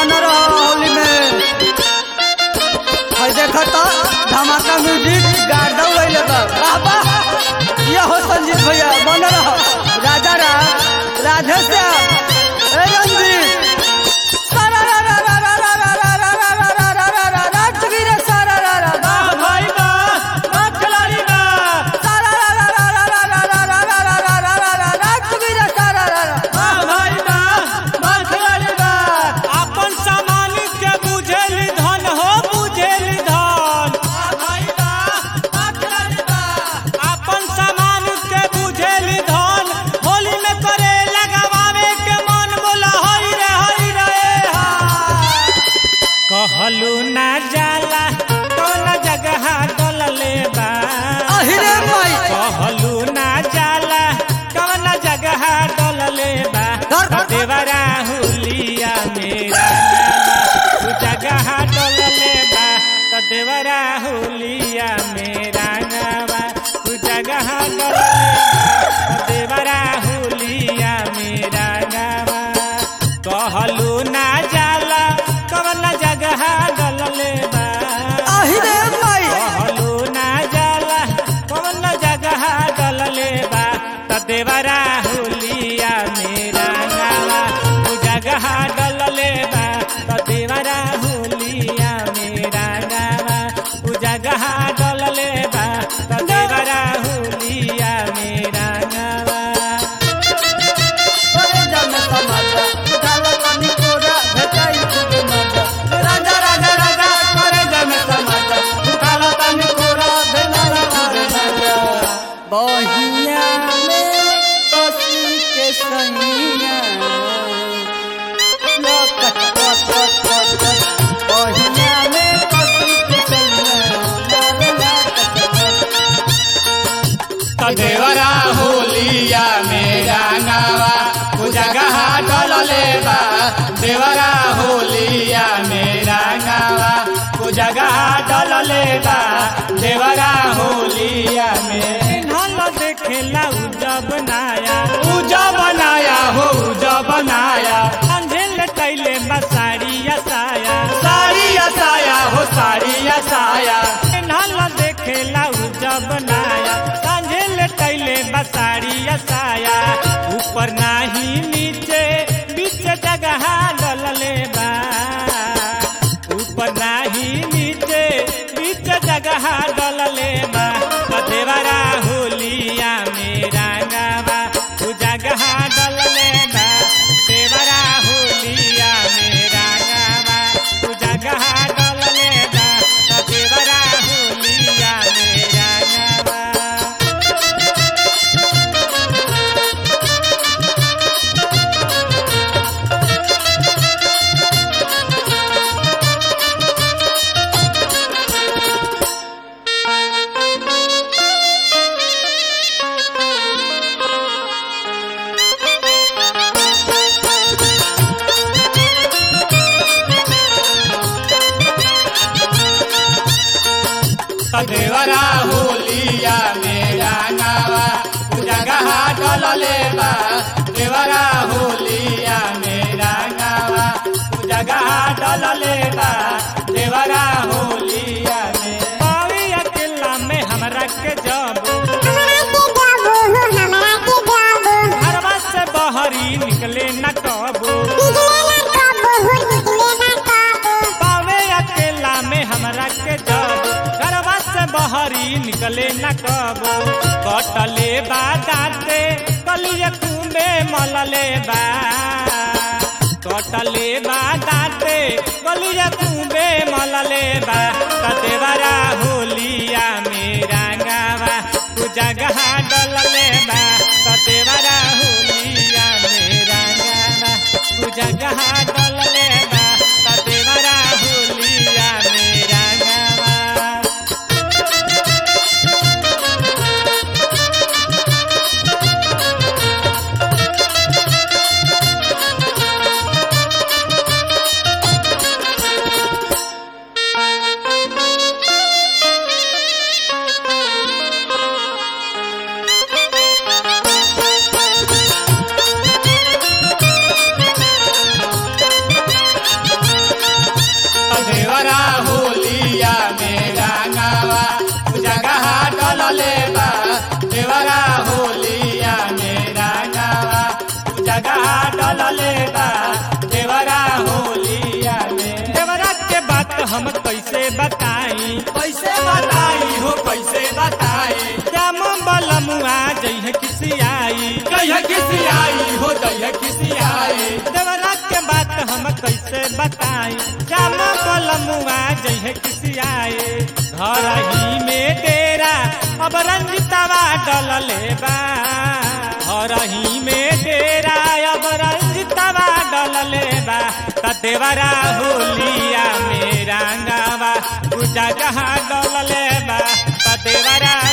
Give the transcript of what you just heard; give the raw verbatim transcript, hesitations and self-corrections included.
बना रहा होली में देखा तो धमाका म्यूजिक गार्डन वही बाबा ये हो संजीत भैया बना रहा राजा राम राधे श्याम रंजीत सारा रा रा रा रा रा रा रा रा रा रा रा रा रा रा राजवीर सारा रा रा रा भाई बा खिलाड़ी बा सारा रा रा रा रा रा रा रा रा रा रा रा रा रा राजवीर सारा रा रा भाई बा खिलाड़ी बा अपन सामान के बुझेल धन हो बुझेल धन भाई बा खिलाड़ी बा अपन सामान के बुझेल धन होली में करे लगावे के मन बोला हई रे हई रे हा कहलू ना जाला कौन जगह डलले बा अहिरे माई कहलू ना जाला कौन जगह डलले बा देवरा हुलिया मेरा तू जगह डलले बा तो देवरा हुलिया मेरा गावा तू जगह डलले बा देवरा हुलिया मेरा गावा कहलू ना जाला कौन जगह डलले बा अहिरे माई कहलू ना जाला कौन जगह डलले बा त देवरा हुलिया मेरा गावा तू जगह डलले बा त देवरा हुलिया मेरा गावा तू जगह डलले बा त देवरा हुलिया मेरा गावा अरे जाने समाजा उठाला पानी कोरा भेटाई तुझे मजा राजा राजा राजा करे जाने समाजा उठाला पानी कोरा भेटाई तुझे मजा बहिया में कसी के सैया लोकट पट पट पट पट बहिया में कसी के सैया लाला त देवरा होलिया मेरा गावा तू जगह डलले बा देवरा होलिया मेरा गावा तू जगह डलले बा देवरा होलिया में ढल देखेला उजब नाया उजब बनाया हो उजब बनाया अंधेल कैले बसारिया साया सारिया साया हो सारिया साया ढल देखेला उजब नाया अंधेल कैले बसारिया साया ऊपर नाही नीचे बीच जगह डलले बा ऊपर नाही नीचे बीच जगह डलले बा देवरा होलिया मेरा गावा तू जगह डलले बा देवरा होलिया मेरा गावा तू जगह डलले बा देवरा होलिया मेरा गावा देवरा होलिया मेरा गावा तू जगह डलले बा देवरा होलिया मेरा गावा तू जगह डलले बा देवरा होलिया में पावी अकेला में हमरा के जाबो घरवा से बहरी निकले न कबो पावे अकेला में हमरा के जाबो घरवा से बहरी निकले न कबो कटले बा दाते कलिया कुंबे मलले बा कटले बा दाते कलिया कुंबे मलले बा देवरा होलिया मेरा गावा तू जगह डलले बा देवरा होलिया मेरा गावा तू जगह डलले बा देवरा होलिया मेरा गावा जइहे खिसियाई देवरा के बात हम कैसे बताई श्याम बलमुआ जइहे खिसियाई घर ही में डेरा अब रंजितवा डलले बा घर ही में डेरा अब रंजितवा डलले बा त देवरा होलिया में रंगावा पूजा जहाँ डलले बा त देवरा